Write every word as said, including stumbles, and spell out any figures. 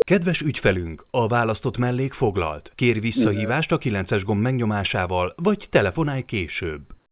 Kedves ügyfelünk, a választott mellék foglalt. Kér visszahívást a kilences gomb megnyomásával, vagy telefonálj később.